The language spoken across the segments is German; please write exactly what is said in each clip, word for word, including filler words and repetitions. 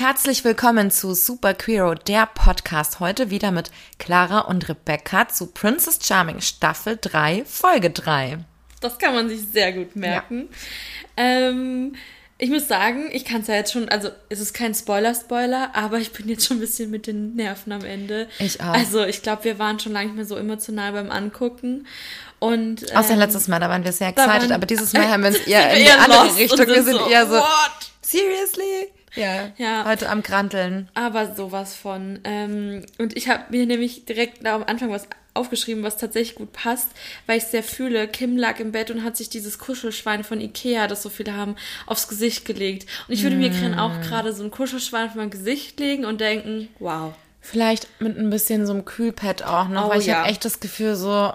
Herzlich willkommen zu Super Queero, der Podcast. Heute wieder mit Clara und Rebecca zu Princess Charming Staffel drei, Folge drei. Das kann man sich sehr gut merken. Ja. Ähm, ich muss sagen, ich kann es ja jetzt schon, also es ist kein Spoiler-Spoiler, aber ich bin jetzt schon ein bisschen mit den Nerven am Ende. Ich auch. Also ich glaube, wir waren schon lange nicht mehr so emotional beim Angucken. Und, ähm, Außer letztes Mal, da waren wir sehr excited, waren, aber dieses Mal haben wir uns eher in die eher andere Richtung. Wir sind so, eher so, what? Seriously? Ja, ja, heute am Granteln. Aber sowas von. Ähm, und ich habe mir nämlich direkt da am Anfang was aufgeschrieben, was tatsächlich gut passt, weil ich es sehr fühle. Kim lag im Bett und hat sich dieses Kuschelschwein von Ikea, das so viele haben, aufs Gesicht gelegt. Und ich würde mm. mir gerne auch gerade so ein Kuschelschwein auf mein Gesicht legen und denken, wow. Vielleicht mit ein bisschen so einem Kühlpad auch noch, oh, weil ich ja. habe echt das Gefühl so,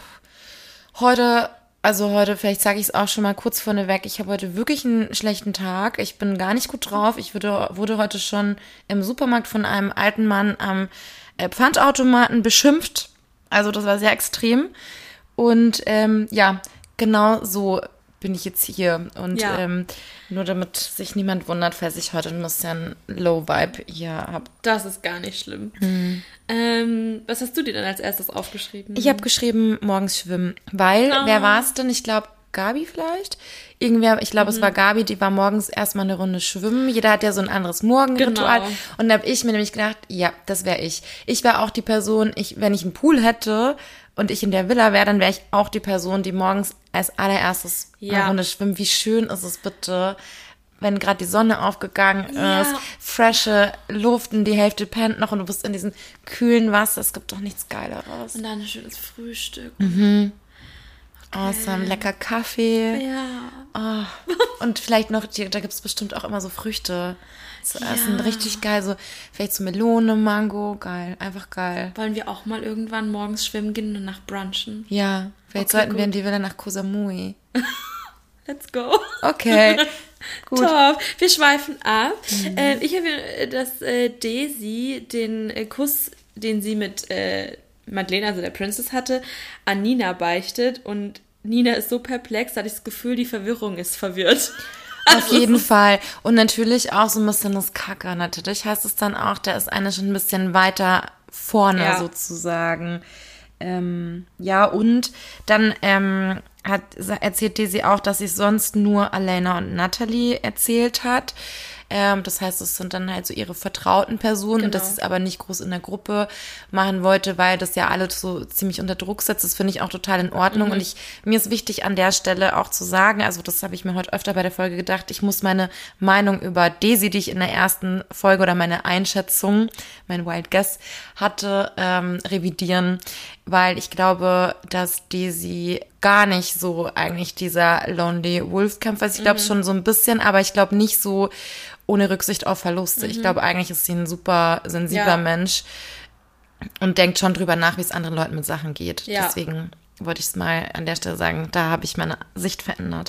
pff, heute... Also heute, vielleicht sage ich es auch schon mal kurz vorneweg, ich habe heute wirklich einen schlechten Tag. Ich bin gar nicht gut drauf. Ich wurde, wurde heute schon im Supermarkt von einem alten Mann am äh, Pfandautomaten beschimpft. Also das war sehr extrem. Und ähm, ja, genau so bin ich jetzt hier. Und ja. ähm, nur damit sich niemand wundert, falls ich heute ein bisschen Low-Vibe hier habe. Das ist gar nicht schlimm. Mhm. Ähm, was hast du dir denn als erstes aufgeschrieben? Ich habe geschrieben, morgens schwimmen. Weil, oh. wer war es denn? Ich glaube, Gabi vielleicht? Irgendwer, ich glaube, mhm. es war Gabi, die war morgens erstmal eine Runde schwimmen. Jeder hat ja so ein anderes Morgenritual. Genau. Und da habe ich mir nämlich gedacht, ja, das wäre ich. Ich wäre auch die Person, ich, wenn ich einen Pool hätte und ich in der Villa wäre, dann wäre ich auch die Person, die morgens als allererstes ja. eine Runde schwimmt. Wie schön ist es bitte, wenn gerade die Sonne aufgegangen ja. ist, frische Luft und die Hälfte pennt noch und du bist in diesem kühlen Wasser. Es gibt doch nichts Geileres. Und dann ein schönes Frühstück. Mhm. Okay. Awesome, lecker Kaffee. Ja. Oh. Und vielleicht noch, da gibt es bestimmt auch immer so Früchte zu essen. Ja. Richtig geil, so vielleicht so Melone, Mango, geil, einfach geil. Wollen wir auch mal irgendwann morgens schwimmen gehen und nach brunchen? Ja, vielleicht okay, sollten gut. wir in die Villa nach Koh Samui. Let's go. Okay, gut. Top, wir schweifen ab. Mhm. Äh, ich habe, dass äh, Daisy den äh, Kuss, den sie mit äh, Madeleine, also der Princess, hatte, an Nina beichtet. Und Nina ist so perplex, da hatte ich das Gefühl, die Verwirrung ist verwirrt. Auf also jeden Fall. Und natürlich auch so ein bisschen das Kacker. Natürlich heißt es dann auch, da ist eine schon ein bisschen weiter vorne ja. sozusagen. Ähm, ja, und dann ähm, hat, erzählt Daisy auch, dass sie sonst nur Elena und Natalie erzählt hat. Ähm, das heißt, es sind dann halt so ihre vertrauten Personen, genau. und dass sie es aber nicht groß in der Gruppe machen wollte, weil das ja alle so ziemlich unter Druck setzt. Das finde ich auch total in Ordnung. Mhm. Und ich, mir ist wichtig an der Stelle auch zu sagen, also das habe ich mir heute öfter bei der Folge gedacht, ich muss meine Meinung über Daisy, die ich in der ersten Folge oder meine Einschätzung, mein Wild Guess hatte, ähm, revidieren, weil ich glaube, dass Daisy gar nicht so eigentlich dieser Lonely Wolf-Kämpfer ist. Ich glaube mhm. schon so ein bisschen, aber ich glaube nicht so ohne Rücksicht auf Verluste. Mhm. Ich glaube, eigentlich ist sie ein super sensibler ja. Mensch und denkt schon drüber nach, wie es anderen Leuten mit Sachen geht. Ja. Deswegen wollte ich es mal an der Stelle sagen, da habe ich meine Sicht verändert.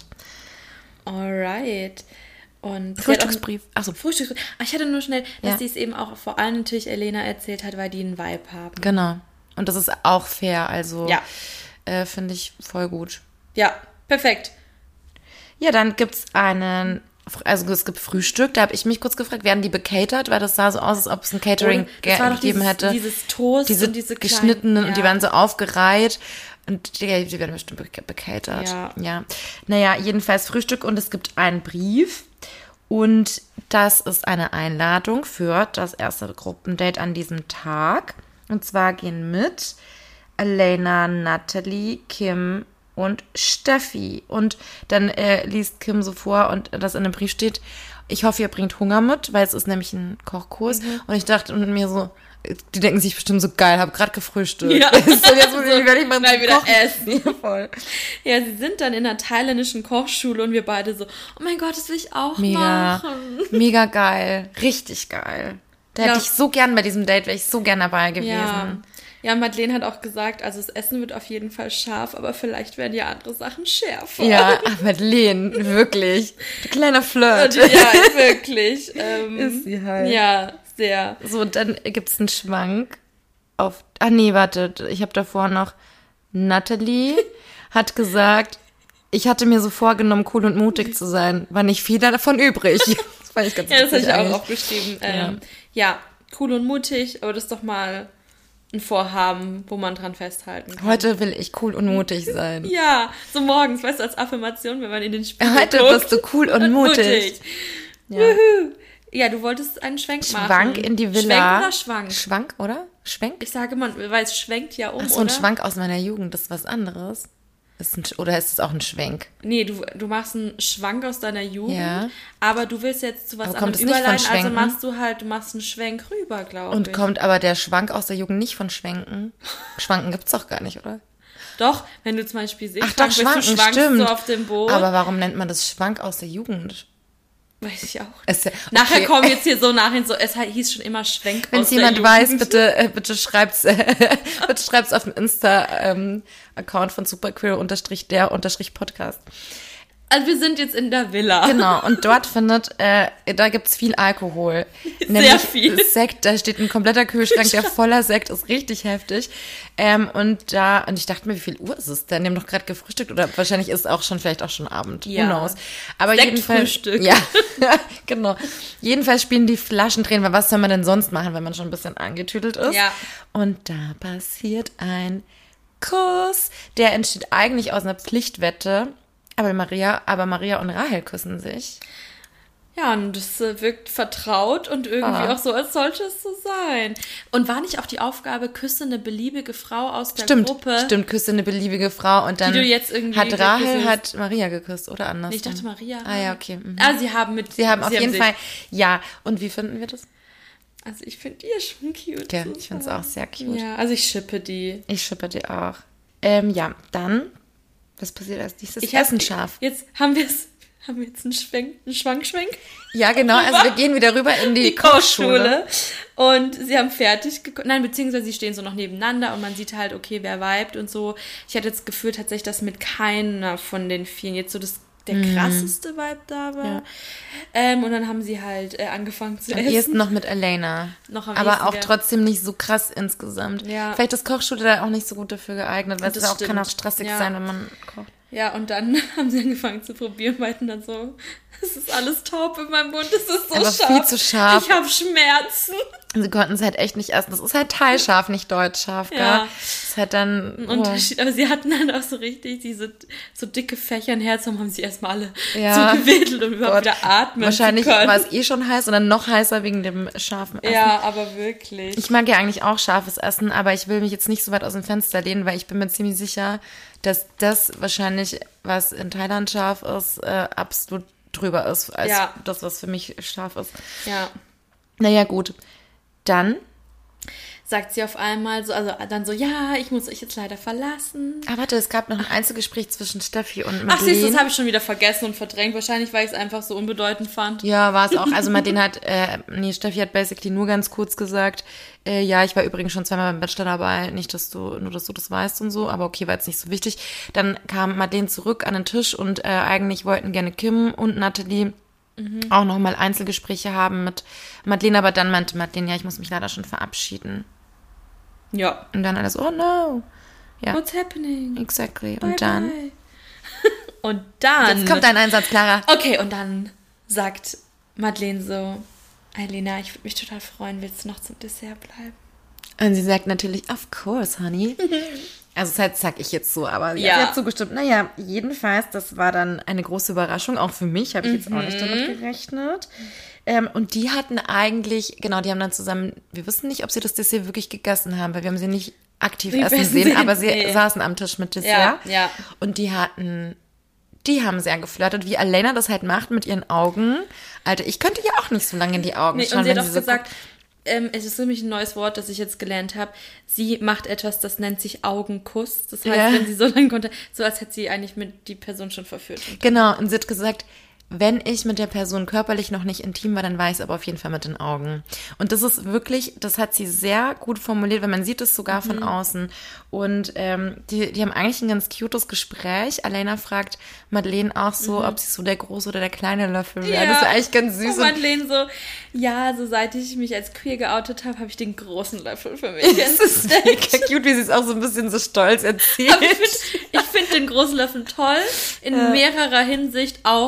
Alright. Und Frühstücksbrief. Achso, Frühstücksbrief. Ach, ich hatte nur schnell, dass ja. sie es eben auch vor allem natürlich Elena erzählt hat, weil die einen Vibe haben. Genau. Und das ist auch fair, also ja. äh, finde ich voll gut. Ja, perfekt. Ja, dann gibt's einen, also es gibt Frühstück, da habe ich mich kurz gefragt, werden die becatert? Weil das sah so aus, als ob es ein Catering ge- gegeben dieses, hätte. Dieses Toast diese und diese kleinen, geschnittenen ja. und die waren so aufgereiht. Und die, die werden bestimmt becatert. Ja. ja. Naja, jedenfalls Frühstück und es gibt einen Brief. Und das ist eine Einladung für das erste Gruppendate an diesem Tag. Und zwar gehen mit Elena, Natalie, Kim und Steffi. Und dann äh, liest Kim so vor und das in dem Brief steht, ich hoffe, ihr bringt Hunger mit, weil es ist nämlich ein Kochkurs. Mhm. Und ich dachte und mir so, die denken sich bestimmt so, geil, habe gerade gefrühstückt. Ja. So, jetzt muss ich, werde ich mal Nein, wieder kochen. essen. Ja, voll. Ja, sie sind dann in einer thailändischen Kochschule und wir beide so, oh mein Gott, das will ich auch mega, machen. Mega geil. Richtig geil. Da ja. hätte ich so gern bei diesem Date, wäre ich so gern dabei gewesen. Ja. Ja, Madeleine hat auch gesagt, also das Essen wird auf jeden Fall scharf, aber vielleicht werden ja andere Sachen schärfer. Ja, Madeleine, wirklich. Du kleiner Flirt. Ja, wirklich. Ähm, ist sie halt. Ja, sehr. So, dann gibt's einen Schwank auf, ah nee, warte, ich habe davor noch, Natalie hat gesagt, ich hatte mir so vorgenommen, cool und mutig zu sein, war nicht viel davon übrig. fand ich ganz Ja, das habe ich eigentlich. auch aufgeschrieben. Ähm, ja. ja, cool und mutig, aber das ist doch mal ein Vorhaben, wo man dran festhalten kann. Heute will ich cool und mutig sein. Ja, so morgens, weißt du, als Affirmation, wenn man in den Spiegel Heute guckt. bist du cool und mutig. Ja. Juhu. Ja, du wolltest einen Schwenk machen. Schwank in die Villa. Schwenk oder Schwank? Schwank, oder? Schwenk? Ich sage mal, weil es schwenkt ja um, Ach so, oder? ein Schwank aus meiner Jugend, das ist was anderes. Ist ein, oder ist es auch ein Schwenk? Nee, du, du machst einen Schwank aus deiner Jugend, Ja. aber du willst jetzt zu was Aber kommt anderem es nicht von überleiten, also Schwenken? machst du halt, du machst einen Schwenk rüber, glaube ich. Und kommt aber der Schwank aus der Jugend nicht von Schwenken? Schwanken gibt's doch gar nicht, oder? Doch, wenn du zum Beispiel Ach doch, Seeschwank bist, Schwanken, du schwankst stimmt. so auf dem Boot. Aber warum nennt man das Schwank aus der Jugend? Weiß ich auch. Ist ja, Nachher okay. kommen jetzt hier so nachhin so, es hieß schon immer Schwenk Wenn aus es der jemand Jugend. weiß, bitte, äh, bitte schreibt's, äh, bitte schreibt's auf dem Insta-Account von superqueer-der-podcast. Also wir sind jetzt in der Villa. Genau, und dort findet, äh, da gibt's viel Alkohol. Sehr Nämlich viel. Sekt, da steht ein kompletter Kühlschrank, der voller Sekt ist, richtig heftig. Ähm, und da, und ich dachte mir, wie viel Uhr ist es denn? Die haben doch gerade gefrühstückt oder wahrscheinlich ist es auch schon, vielleicht auch schon Abend. Ja. Who knows? Aber jedenfalls, Sektfrühstück. ja, genau. Jedenfalls spielen die Flaschen drehen, weil was soll man denn sonst machen, wenn man schon ein bisschen angetüdelt ist? Ja. Und da passiert ein Kuss, der entsteht eigentlich aus einer Pflichtwette. Aber Maria, aber Maria und Rahel küssen sich. Ja, und das äh, wirkt vertraut und irgendwie Ah. auch so, als sollte es so sein. Und war nicht auch die Aufgabe, küsse eine beliebige Frau aus der Stimmt, Gruppe? stimmt, küsse eine beliebige Frau und dann du jetzt irgendwie hat Rahel geküsst hat Maria geküsst oder anders. Nee, ich dachte Maria. Ah ja, okay. Mhm. Ah, sie haben mit... Sie haben auf jeden sich- Fall, ja. Und wie finden wir das? Also ich finde die ja schon cute. Ja, ich finde es auch sehr cute. Ja, also ich schippe die. Ich schippe die auch. Ähm, ja, dann, was passiert als nächstes? Ich hab- Essen scharf. Jetzt haben wir es... Haben wir jetzt einen Schwenk, einen Schwankschwenk? Ja, genau, also wir gehen wieder rüber in die, Die Kochschule. Kochschule. Und sie haben fertig gekocht. Nein, beziehungsweise sie stehen so noch nebeneinander und man sieht halt, okay, wer vibet und so. Ich hatte jetzt das Gefühl tatsächlich, dass mit keiner von den vielen jetzt so das, der krasseste Vibe da war. Ja. Ähm, und dann haben sie halt äh, angefangen zu Am essen. ehesten noch mit Elena. Noch am aber ehesten, auch gell? trotzdem nicht so krass insgesamt. Ja. Vielleicht ist Kochschule da auch nicht so gut dafür geeignet, weil Das es auch, kann stimmt. auch stressig Ja. sein, wenn man kocht. Ja, und dann haben sie angefangen zu probieren, meinten dann so, es ist alles taub in meinem Mund, es ist so Aber scharf. viel zu scharf. Ich habe Schmerzen. Sie konnten es halt echt nicht essen. Das ist halt thai-scharf, nicht deutsch-scharf, gell? Ja. Das ist halt dann... Ein Oh. Unterschied, aber sie hatten dann auch so richtig diese so dicke Fächer im Herz, haben sie erstmal alle Ja. so gewedelt, um überhaupt Gott. wieder atmen Wahrscheinlich zu können. war es eh schon heiß und dann noch heißer wegen dem scharfen Essen. Ja, aber wirklich. Ich mag ja eigentlich auch scharfes Essen, aber ich will mich jetzt nicht so weit aus dem Fenster lehnen, weil ich bin mir ziemlich sicher, dass das wahrscheinlich, was in Thailand scharf ist, äh, absolut drüber ist, als Ja. das, was für mich scharf ist. Ja. Naja, gut. Dann, Sagt sie auf einmal so, also dann so, ja, ich muss euch jetzt leider verlassen. ah warte, es gab noch ein Einzelgespräch zwischen Steffi und Ach, siehst du, Madeleine. das habe ich schon wieder vergessen und verdrängt. Wahrscheinlich, weil ich es einfach so unbedeutend fand. Ja, war es auch. Also Madeleine hat, äh, nee, Steffi hat basically nur ganz kurz gesagt, äh, ja, ich war übrigens schon zweimal beim Bachelor dabei, nicht, dass du, nur dass du das weißt und so, aber okay, war jetzt nicht so wichtig. Dann kam Madeleine zurück an den Tisch und äh, eigentlich wollten gerne Kim und Natalie Mhm. auch nochmal Einzelgespräche haben mit Madeleine, aber dann meinte Madeleine, ja, ich muss mich leider schon verabschieden. Ja. Und dann alles, oh no. Ja, What's happening? exactly. Bye, Und dann, bye. Und dann... jetzt kommt dein Einsatz, Clara. Okay, und dann sagt Madeleine so, Elena, ich würde mich total freuen, willst du noch zum Dessert bleiben? Und sie sagt natürlich, of course, honey. Also das heißt, sag ich jetzt so, aber ja. Ja. sie hat zugestimmt. Naja, jedenfalls, das war dann eine große Überraschung, auch für mich, habe ich jetzt auch nicht damit gerechnet. Ähm, und die hatten eigentlich, genau, die haben dann zusammen, wir wissen nicht, ob sie das Dessert wirklich gegessen haben, weil wir haben sie nicht aktiv Wir essen wissen sehen, sie- aber sie nee. saßen am Tisch mit Dessert. Ja, ja. Und die hatten, die haben sehr geflirtet, wie Elena das halt macht mit ihren Augen. Alter, ich könnte ja auch nicht so lange in die Augen Nee, schauen, und sie hat wenn auch sie so gesagt, ähm, es ist nämlich ein neues Wort, das ich jetzt gelernt habe. Sie macht etwas, das nennt sich Augenkuss. Das heißt, Ja. wenn sie so lange konnte, so als hätte sie eigentlich mit die Person schon verführt. Genau, und sie hat gesagt, wenn ich mit der Person körperlich noch nicht intim war, dann war ich es aber auf jeden Fall mit den Augen. Und das ist wirklich, das hat sie sehr gut formuliert, weil man sieht es sogar von außen. Und ähm, die, die haben eigentlich ein ganz cutes Gespräch. Elena fragt Madeleine auch so, ob sie so der große oder der kleine Löffel wäre. Das ist eigentlich ganz süß. Und Madeleine so, ja, so seit ich mich als queer geoutet habe, habe ich den großen Löffel für mich entdeckt. Das ist mega cute, wie sie es auch so ein bisschen so stolz erzählt. Aber ich finde ich find den großen Löffel toll, in mehrerer Hinsicht auch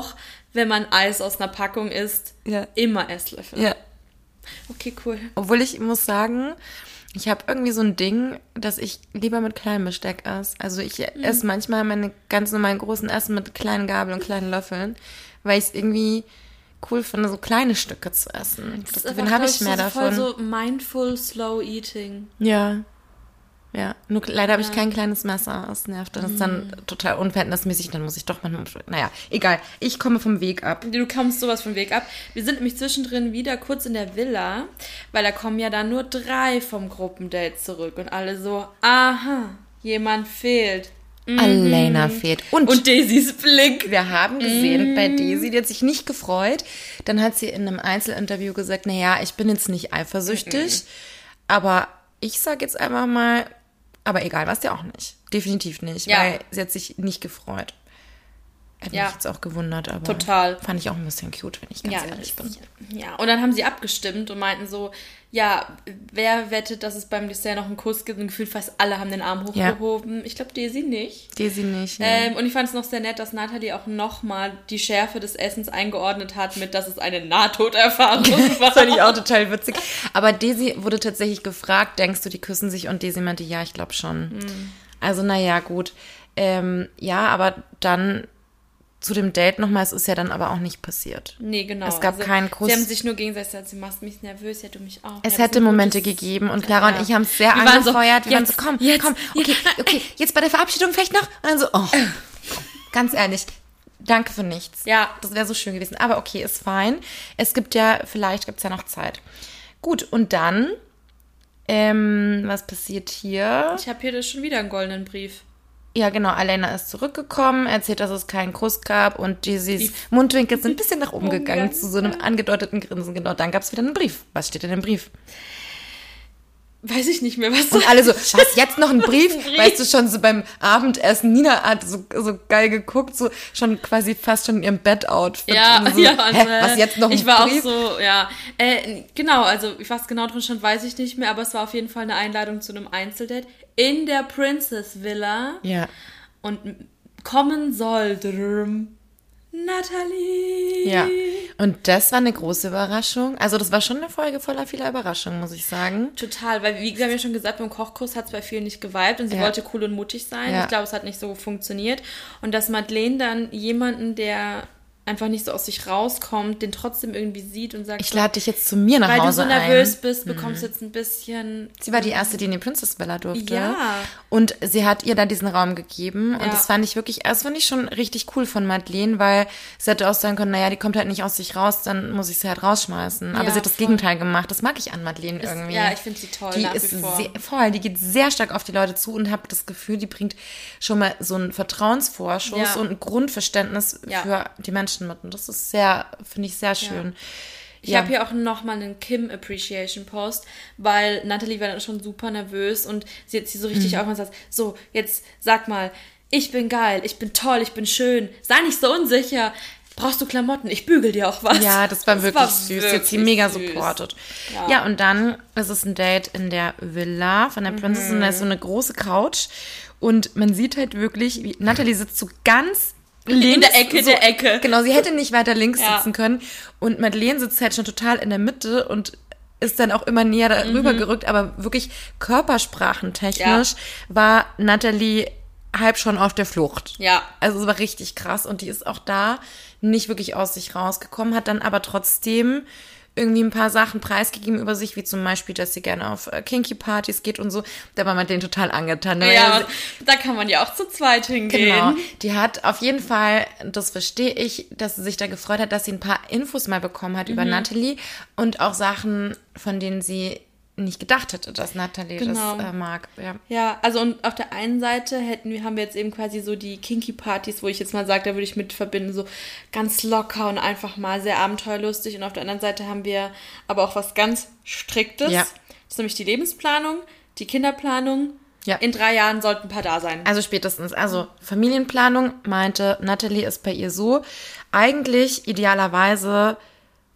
wenn man Eis aus einer Packung isst, ja. immer Esslöffel. Ja. Okay, cool. Obwohl ich muss sagen, ich habe irgendwie so ein Ding, dass ich lieber mit kleinem Besteck esse. Also ich mhm. esse manchmal meine ganz normalen großen Essen mit kleinen Gabeln und kleinen Löffeln, weil ich es irgendwie cool finde, so kleine Stücke zu essen. Das Deswegen habe ich mehr so davon. Voll so mindful, slow eating. Ja. Ja, nur leider habe ja. ich kein kleines Messer. Das nervt. Das ist mm. dann total unverhältnismäßig. Dann muss ich doch manchmal... Naja, egal. Ich komme vom Weg ab. Du kommst sowas vom Weg ab. Wir sind nämlich zwischendrin wieder kurz in der Villa, weil da kommen ja dann nur drei vom Gruppendate zurück. Und alle so, aha, jemand fehlt. Mhm. Alena fehlt. Und, und Daisys Blick. Wir haben gesehen, mhm. bei Daisy, die hat sich nicht gefreut. Dann hat sie in einem Einzelinterview gesagt, naja, ich bin jetzt nicht eifersüchtig, mhm. aber ich sage jetzt einfach mal... Aber egal, was ja auch nicht. Definitiv nicht, ja. weil sie hat sich nicht gefreut. Hätte ja. mich jetzt auch gewundert, aber total. Fand ich auch ein bisschen cute, wenn ich ganz ja, ehrlich bin. Ja, und dann haben sie abgestimmt und meinten so, ja, wer wettet, dass es beim Dessert noch einen Kuss gibt? Und gefühlt fast alle haben den Arm hochgehoben. Ja. Ich glaube, Daisy nicht. Daisy nicht, ähm, Und ich fand es noch sehr nett, dass Natalie auch nochmal die Schärfe des Essens eingeordnet hat mit, dass es eine Nahtoderfahrung war. Das fand ich auch total witzig. Aber Daisy wurde tatsächlich gefragt, denkst du, die küssen sich? Und Daisy meinte, ja, ich glaube schon. Mhm. Also, naja, gut. Ähm, ja, aber dann... Zu dem Date nochmal, es ist ja dann aber auch nicht passiert. Nee, genau. Es gab also, keinen Kuss. Sie haben sich nur gegenseitig gesagt, sie machst mich nervös, ja, du mich auch. Es ja, hätte Momente gegeben und Clara ja. und ich haben es sehr wir angefeuert. So, wir jetzt, waren so, komm, jetzt, komm, okay, okay, jetzt bei der Verabschiedung vielleicht noch. Und dann so, oh, ganz ehrlich, danke für nichts. Ja. Das wäre so schön gewesen. Aber okay, ist fein. Es gibt ja, vielleicht gibt es ja noch Zeit. Gut, und dann, ähm, was passiert hier? Ich habe hier schon wieder einen goldenen Brief. Ja, genau, Alena ist zurückgekommen, erzählt, dass es keinen Kuss gab und Daisys Mundwinkel sind ein bisschen nach oben gegangen, zu so einem angedeuteten Grinsen. Genau, dann gab es wieder einen Brief. Was steht in dem Brief? Weiß ich nicht mehr, was Und alle so, was, jetzt noch ein Brief? ein Brief? Weißt du, schon so beim Abendessen, Nina hat so, so geil geguckt, so schon quasi fast schon in ihrem Bett-Outfit. Ja, so, ja, also, hä, was, jetzt noch ein ich war Brief? auch so, ja. Äh, genau, also was genau drin stand, weiß ich nicht mehr, aber es war auf jeden Fall eine Einladung zu einem Einzeldate in der Princess Villa. Ja. Und kommen soll drüm, Natalie. Ja, und das war eine große Überraschung. Also das war schon eine Folge voller vieler Überraschungen, muss ich sagen. Total, weil wie wir haben ja schon gesagt, beim Kochkurs hat es bei vielen nicht geweibt und sie ja. wollte cool und mutig sein. Ja. Ich glaube, es hat nicht so funktioniert. Und dass Madeleine dann jemanden, der einfach nicht so aus sich rauskommt, den trotzdem irgendwie sieht und sagt, ich lade dich jetzt zu mir nach weil Hause Weil du so nervös ein. bist, bekommst du mhm. jetzt ein bisschen... Sie war die Erste, die in die Princess Villa durfte. Ja. Und sie hat ihr dann diesen Raum gegeben. Und ja. das fand ich wirklich, das fand ich schon richtig cool von Madeleine, weil sie hätte auch sagen können, naja, die kommt halt nicht aus sich raus, dann muss ich sie halt rausschmeißen. Aber ja, sie hat das voll. Gegenteil gemacht. Das mag ich an Madeleine ist, irgendwie. Ja, ich finde sie toll, die nach ist wie vor. Sehr, voll, die geht sehr stark auf die Leute zu und habe das Gefühl, die bringt schon mal so einen Vertrauensvorschuss ja. und ein Grundverständnis ja. für die Menschen mit. Und das ist sehr, finde ich sehr schön. Ja. Ich ja. habe hier auch nochmal einen Kim Appreciation Post, weil Natalie war dann schon super nervös und sie hat sie so richtig mhm. aufgemacht und sagt, so, jetzt sag mal, ich bin geil, ich bin toll, ich bin schön, sei nicht so unsicher. Brauchst du Klamotten? Ich bügel dir auch was. Ja, das war das wirklich war süß. Wirklich jetzt sie mega süß. supportet. Ja. ja, und dann ist es ein Date in der Villa von der Prinzessin. Mhm. Da ist so eine große Couch. Und man sieht halt wirklich, wie Natalie sitzt so ganz links. In der Ecke so, der Ecke. Genau, sie hätte nicht weiter links ja. sitzen können. Und Madeleine sitzt halt schon total in der Mitte und ist dann auch immer näher darüber mhm. gerückt. Aber wirklich körpersprachentechnisch ja. war Natalie halb schon auf der Flucht. Ja. Also es war richtig krass. Und die ist auch da nicht wirklich aus sich rausgekommen, hat dann aber trotzdem irgendwie ein paar Sachen preisgegeben über sich, wie zum Beispiel, dass sie gerne auf äh, Kinky-Partys geht und so. Da war man denen total angetan. Ja, ja, da kann man ja auch zu zweit hingehen. Genau. Die hat auf jeden Fall, das verstehe ich, dass sie sich da gefreut hat, dass sie ein paar Infos mal bekommen hat mhm. über Natalie und auch Sachen, von denen sie nicht gedacht hätte, dass Natalie genau. das äh, mag. Ja. ja, also und auf der einen Seite hätten wir, haben wir jetzt eben quasi so die Kinky-Partys, wo ich jetzt mal sage, da würde ich mit verbinden, so ganz locker und einfach mal sehr abenteuerlustig. Und auf der anderen Seite haben wir aber auch was ganz Striktes. Ja. Das ist nämlich die Lebensplanung, die Kinderplanung. Ja. In drei Jahren sollten ein paar da sein. Also spätestens. Also Familienplanung meinte, Natalie ist bei ihr so, eigentlich idealerweise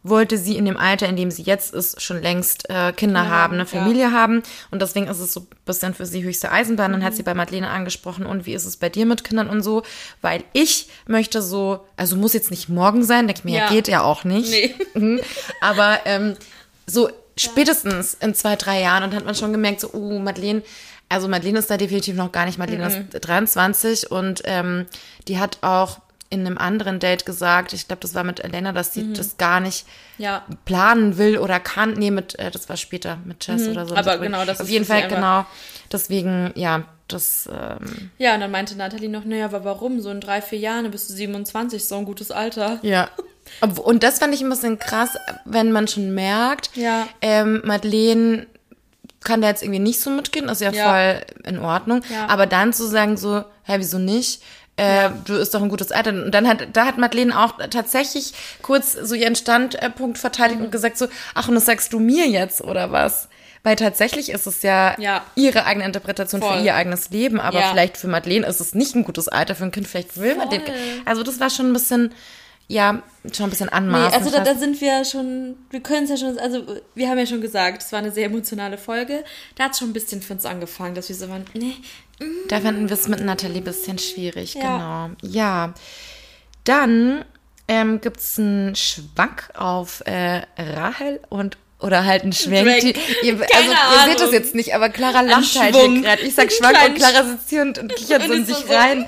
wollte sie in dem Alter, in dem sie jetzt ist, schon längst äh, Kinder ja, haben, eine Familie ja. haben. Und deswegen ist es so ein bisschen für sie höchste Eisenbahn. Dann mhm. hat sie bei Madeleine angesprochen, und wie ist es bei dir mit Kindern und so? Weil ich möchte so, also muss jetzt nicht morgen sein, denke ich mir, ja. geht ja auch nicht. Nee. Aber ähm, so spätestens in zwei, drei Jahren, und dann hat man schon gemerkt, so, oh, Madeleine, also Madeleine ist da definitiv noch gar nicht, Madeleine mhm. ist dreiundzwanzig, und ähm, die hat auch in einem anderen Date gesagt, ich glaube, das war mit Elena, dass sie mhm. das gar nicht ja. planen will oder kann. Nee, mit, äh, das war später mit Jess mhm. oder so. Aber genau, das Auf ist jeden Fall, genau. Deswegen, ja, das... Ähm, ja, und dann meinte Nathalie noch, naja, aber warum? So in drei, vier Jahren, bist du siebenundzwanzig, so ein gutes Alter. Ja. Und das fand ich ein bisschen krass, wenn man schon merkt, ja. ähm, Madeleine kann da jetzt irgendwie nicht so mitgehen, ist ja, ja. voll in Ordnung. Ja. Aber dann zu sagen so, hä, wieso nicht? Äh, ja. Du ist doch ein gutes Alter. Und dann hat, da hat Madeleine auch tatsächlich kurz so ihren Standpunkt verteidigt mhm. und gesagt so, ach, und das sagst du mir jetzt, oder was? Weil tatsächlich ist es ja, ja. ihre eigene Interpretation Voll. Für ihr eigenes Leben, aber ja. vielleicht für Madeleine ist es nicht ein gutes Alter für ein Kind, vielleicht will man den. Also das war schon ein bisschen, ja, schon ein bisschen anmaßend. Nee, also da, da sind wir schon, wir können es ja schon, also wir haben ja schon gesagt, es war eine sehr emotionale Folge. Da hat es schon ein bisschen für uns angefangen, dass wir so waren, nee, da fanden wir es mit Nathalie ein bisschen schwierig, ja. genau. Ja, dann ähm, gibt es einen Schwank auf äh, Rahel und oder halt einen Schwenk. Die, ihr, also ihr seht das jetzt nicht, aber Clara lacht halt hier gerade. Ich sag Schwank und Clara sitzt hier und, und kichert so in sich so rein.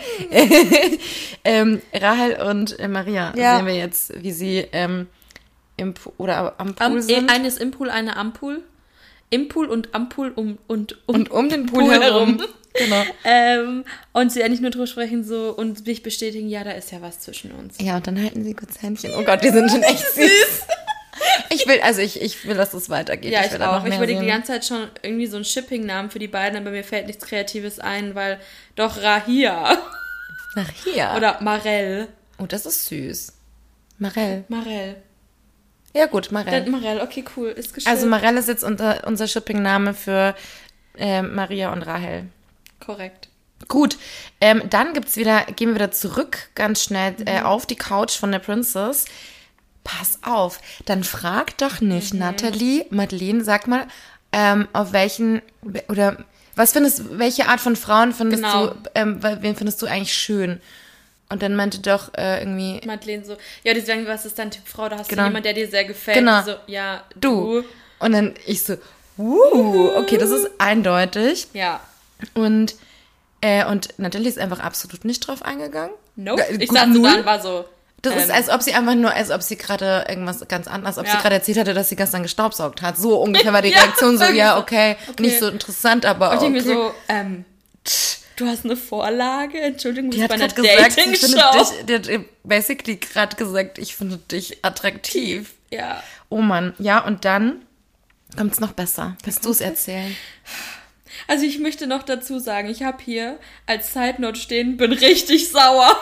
ähm, Rahel und äh, Maria ja. sehen wir jetzt, wie sie ähm, im oder am Pool am, sind. Eine ist im Pool, eine am Pool. Im Pool und am Pool um, und, um, und um den Pool, Pool herum. herum. Genau. Ähm, und sie eigentlich nur drüber sprechen so und mich bestätigen, ja, da ist ja was zwischen uns. Ja, und dann halten sie kurz Händchen. Oh Gott, die sind schon echt süß. Ich will, also ich, ich will, dass es weitergeht. Ja, ich, ich will auch. Ich überlege die ganze Zeit schon irgendwie so einen Shipping-Namen für die beiden, aber mir fällt nichts Kreatives ein, weil doch Rahia. Rahia? Oder Marell. Oh, das ist süß. Marell. Marell. Ja gut, Marell. Marell, okay, cool. Ist geschrieben. Also Marell ist jetzt unser, unser Shipping-Name für äh, Maria und Rahel. Korrekt. Gut, ähm, dann gibt's wieder, gehen wir wieder zurück, ganz schnell mhm. äh, auf die Couch von der Princess. Pass auf, dann frag doch nicht, mhm. Nathalie, Madeleine, sag mal, ähm, auf welchen, oder was findest, welche Art von Frauen findest genau. du, ähm, wen findest du eigentlich schön? Und dann meinte doch äh, irgendwie... Madeleine so, ja, die sagen, was ist dein Typ Frau? Da hast genau. du jemanden, der dir sehr gefällt. Genau. So, ja, du. du. Und dann ich so, uh, okay, das ist eindeutig. Ja. Und, äh, und Nathalie ist einfach absolut nicht drauf eingegangen. Nope. Ja, ich saß so da und war so... Das ähm, ist, als ob sie einfach nur, als ob sie gerade irgendwas ganz anderes, als ob ja. sie gerade erzählt hatte, dass sie gestern gestaubsaugt hat. So ungefähr war die ja, Reaktion so, ja, okay, okay, nicht so interessant, aber und okay. Und ich mir so, ähm, du hast eine Vorlage? Entschuldigung, du bist bei einer Dating-Show. Die hat basically gerade gesagt, ich finde dich attraktiv. Ja. Oh Mann, ja, und dann kommt's noch besser. Willst du es erzählen? Also ich möchte noch dazu sagen, ich habe hier als Side Note stehen, bin richtig sauer.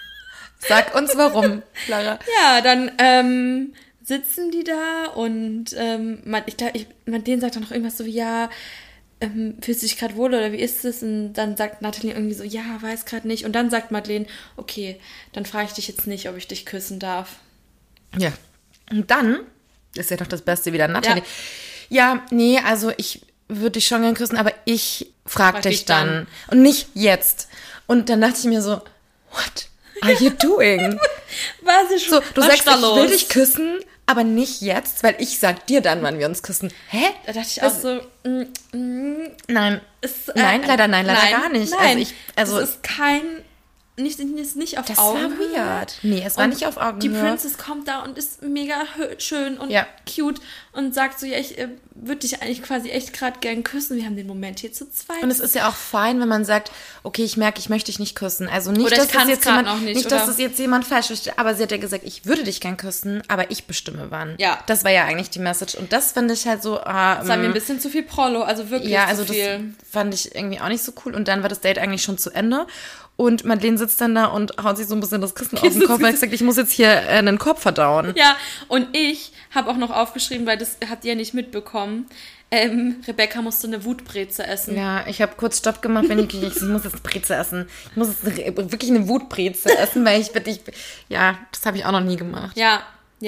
Sag uns warum, Clara. Ja, dann ähm, sitzen die da und ähm, man, ich glaube, man denen sagt dann noch irgendwas so wie, ja, ähm, fühlst du dich gerade wohl oder wie ist es? Und dann sagt Nathalie irgendwie so, ja, weiß gerade nicht. Und dann sagt Madeleine, okay, dann frage ich dich jetzt nicht, ob ich dich küssen darf. Ja, und dann ist ja doch das Beste wieder, Nathalie. Ja, ja nee, also ich würde dich schon gerne küssen, aber ich frag, frag dich, dich dann. dann. Und nicht jetzt. Und dann dachte ich mir so, what are you doing? Was ist so, du was sagst, da ich los? will dich küssen, aber nicht jetzt, weil ich sag dir dann, wann wir uns küssen. Hä? Da dachte ich auch das, so, mm, mm, nein, ist, äh, nein, leider, nein, leider nein, gar nicht. Nein, also ich, also das ist kein, nicht, nicht, nicht auf das Augenhöhe. Das war weird. Nee, es war und nicht auf Augenhöhe. Die Princess kommt da und ist mega hö- schön und ja. cute und sagt so, ja, ich äh, würde dich eigentlich quasi echt gerade gern küssen. Wir haben den Moment hier zu zweit. Und es ist ja auch fein, wenn man sagt, okay, ich merke, ich möchte dich nicht küssen. Also nicht, oder dass ich das jetzt jemand, noch nicht, nicht oder? dass das jetzt jemand falsch versteht, aber sie hat ja gesagt, ich würde dich gern küssen, aber ich bestimme wann. Ja. Das war ja eigentlich die Message. Und das finde ich halt so, ah, das war mir ein bisschen zu viel Prollo, also wirklich ja, also zu viel. Das fand ich irgendwie auch nicht so cool. Und dann war das Date eigentlich schon zu Ende. Und Madeleine sitzt dann da und haut sich so ein bisschen das Kissen auf den Kopf, weil sie sagt, ich muss jetzt hier äh, einen Kopf verdauen. Ja, und ich habe auch noch aufgeschrieben, weil das habt ihr nicht mitbekommen, ähm, Rebecca musste eine Wutbreze essen. Ja, ich habe kurz Stopp gemacht, wenn ich, ich muss jetzt Breze essen. Ich muss jetzt wirklich eine Wutbreze essen, weil ich wirklich, ja, das habe ich auch noch nie gemacht. Ja, ja.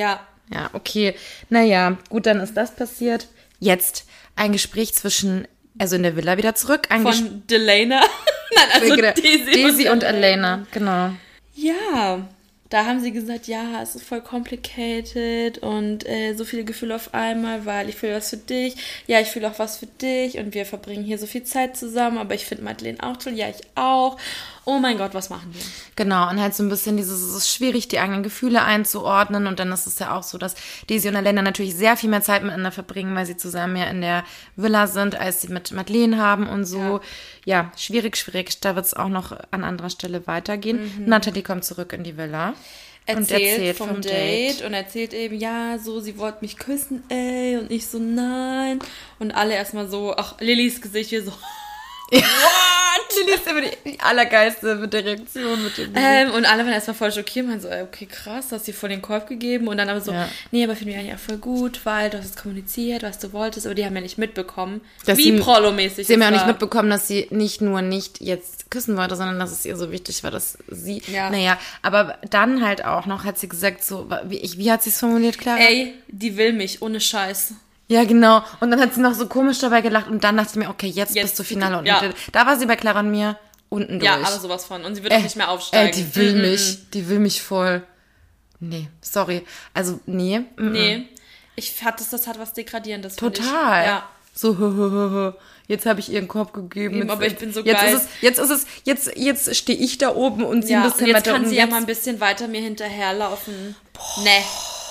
Ja, okay. Naja, gut, dann ist das passiert. Jetzt ein Gespräch zwischen, also in der Villa wieder zurück. Ein Von Ges- Delana. Nein, also Daisy, Daisy und, und Elena, genau. Ja, da haben sie gesagt, ja, es ist voll complicated und äh, so viele Gefühle auf einmal, weil ich fühle was für dich, ja, ich fühle auch was für dich und wir verbringen hier so viel Zeit zusammen, aber ich finde Madeleine auch toll, ja, ich auch. Oh mein Gott, was machen wir? Genau, und halt so ein bisschen dieses, es ist schwierig, die eigenen Gefühle einzuordnen und dann ist es ja auch so, dass Daisy und Elena natürlich sehr viel mehr Zeit miteinander verbringen, weil sie zusammen ja in der Villa sind, als sie mit Madeleine haben und so. Ja, ja schwierig, schwierig, da wird es auch noch an anderer Stelle weitergehen. Mhm. Natalie kommt zurück in die Villa. Erzählt, und erzählt vom, vom Date, Date und erzählt eben, ja, so, sie wollte mich küssen, ey, und ich so, nein. Und alle erstmal so, ach, Lillys Gesicht, wir so, what? Lilly ist immer die, die allergeilste mit der Reaktion. Mit dem ähm, und alle waren erstmal voll schockiert, meinen so, ey, okay, krass, du hast dir voll den Korb gegeben. Und dann aber so, ja. nee, aber finde ich eigentlich auch voll gut, weil du hast es kommuniziert, was du wolltest, aber die haben ja nicht mitbekommen, dass wie Prollo-mäßig Sie haben ja auch nicht mitbekommen, dass sie nicht nur nicht jetzt küssen wollte, sondern dass es ihr so wichtig war, dass sie, ja. naja, aber dann halt auch noch hat sie gesagt, so, wie, ich, wie hat sie es formuliert, Clara? Ey, die will mich, ohne Scheiß. Ja, genau. Und dann hat sie noch so komisch dabei gelacht und dann dachte ich mir, okay, jetzt, jetzt bist du Finale unten. Ja. Da war sie bei Clara und mir unten durch. Ja, aber sowas von. Und sie wird äh, auch nicht mehr aufsteigen. Äh, die will mm-mm. mich, die will mich voll. Nee, sorry. Also, nee. Mm-mm. Nee. Ich hatte das, das hat was Degradierendes. Total. Ich. Ja. So, hö, hö, hö, hö. Jetzt habe ich ihren Korb gegeben. Eben, aber ich bin so jetzt geil. Ist es, jetzt ist es, jetzt, jetzt stehe ich da oben und sie ja, ein bisschen und jetzt weiter kann unten. sie ja mal ein bisschen weiter mir hinterherlaufen. Boah. Nee.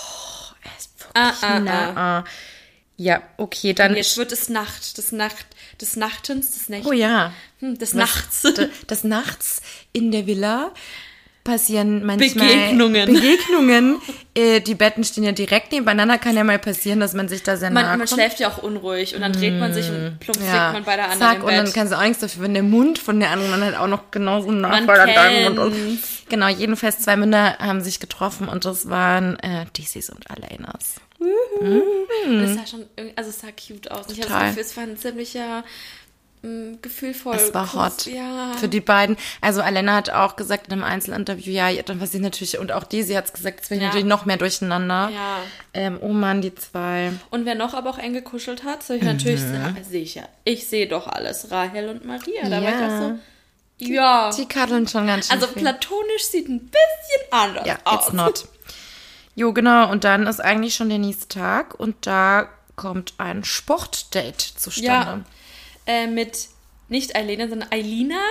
Er ist wirklich ah, ah, nah. Ah. Ja, okay, dann... Und jetzt wird es Nacht, des Nacht, des Nachtens, des Nächtens. Oh ja. Hm, des Nachts. Des, des Nachts in der Villa passieren manchmal... Begegnungen. Begegnungen. äh, die Betten stehen ja direkt nebeneinander. Kann ja mal passieren, dass man sich da sehr man, nahe man kommt. schläft ja auch unruhig und dann dreht man sich und plumps ja. liegt man bei der anderen Zack, im Bett. und dann kann sie auch nichts dafür, wenn der Mund von der anderen halt auch noch genauso nah man vor der kennt's. und, und Genau, jedenfalls zwei Münder haben sich getroffen und das waren äh, Daisys und Alenas. Mhm. Und es sah schon, also es sah cute aus. Ich habe das Gefühl, es war ein ziemlicher mh, gefühlvoll. Es war Kuss, hot ja. für die beiden. Also Alena hat auch gesagt in einem Einzelinterview, ja, dann war sie natürlich, und auch Daisy hat es gesagt, es war ja. natürlich noch mehr durcheinander. Ja. Ähm, oh Mann, die zwei. Und wer noch aber auch eng gekuschelt hat, so ich mhm. natürlich, sehe ich ja. Ich sehe doch alles. Rahel und Maria. Da ja. war ich auch so, ja. Die kaddeln schon ganz schön Also viel. platonisch sieht ein bisschen anders ja, aus. It's not. Jo, genau. Und dann ist eigentlich schon der nächste Tag und da kommt ein Sportdate zustande. Ja, äh, mit nicht Elena, sondern Eilina,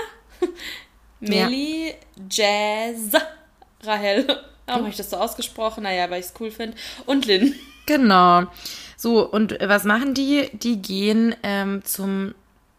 Melli, ja. Jazz, Rahel. Warum habe ich das so ausgesprochen? Naja, weil ich es cool finde. Und Lynn. Genau. So, und was machen die? Die gehen ähm, zum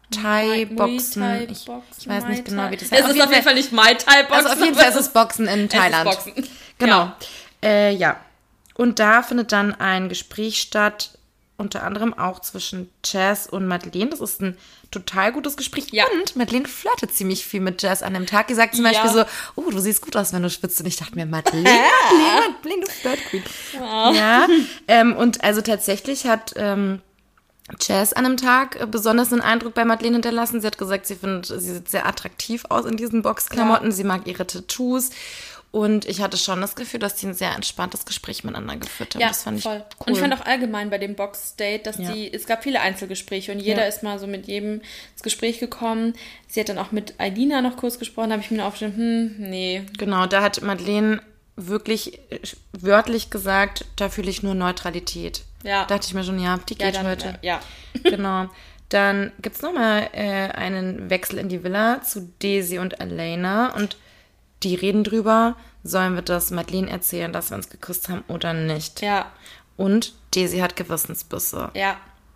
Thai-Boxen. Ich, ich weiß nicht genau, wie das heißt. Es ist auf jeden Fall nicht Mai Thai-Boxen. Also auf jeden Fall ist es Boxen in Thailand. Es ist Boxen. Genau. Ja. Äh, ja. Und da findet dann ein Gespräch statt, unter anderem auch zwischen Jazz und Madeleine. Das ist ein total gutes Gespräch. Ja. Und Madeleine flirtet ziemlich viel mit Jazz an dem Tag. Die sagt zum ja. Beispiel so, oh, du siehst gut aus, wenn du schwitzt. Und ich dachte mir, Madeleine, Madeleine, Madeleine, du Flirt-Queen. Wow. Ja, ähm, und also tatsächlich hat ähm, Jazz an einem Tag äh, besonders einen Eindruck bei Madeleine hinterlassen. Sie hat gesagt, sie findet, sie sieht sehr attraktiv aus in diesen Boxklamotten. Ja. Sie mag ihre Tattoos. Und ich hatte schon das Gefühl, dass die ein sehr entspanntes Gespräch miteinander geführt haben. Ja, das fand ich voll. cool. Und ich fand auch allgemein bei dem Box-Date, dass ja. die, es gab viele Einzelgespräche und jeder ja. ist mal so mit jedem ins Gespräch gekommen. Sie hat dann auch mit Eilina noch kurz gesprochen, da habe ich mir dann aufgeschrieben, hm, nee. Genau, da hat Madeleine wirklich wörtlich gesagt, da fühle ich nur Neutralität. Ja. Da dachte ich mir schon, ja, die geht ja, dann, heute. Ja. Genau. Dann gibt es nochmal äh, einen Wechsel in die Villa zu Daisy und Elena und die reden drüber, sollen wir das Madeleine erzählen, dass wir uns geküsst haben oder nicht. Ja. Und Daisy hat Gewissensbisse. Ja.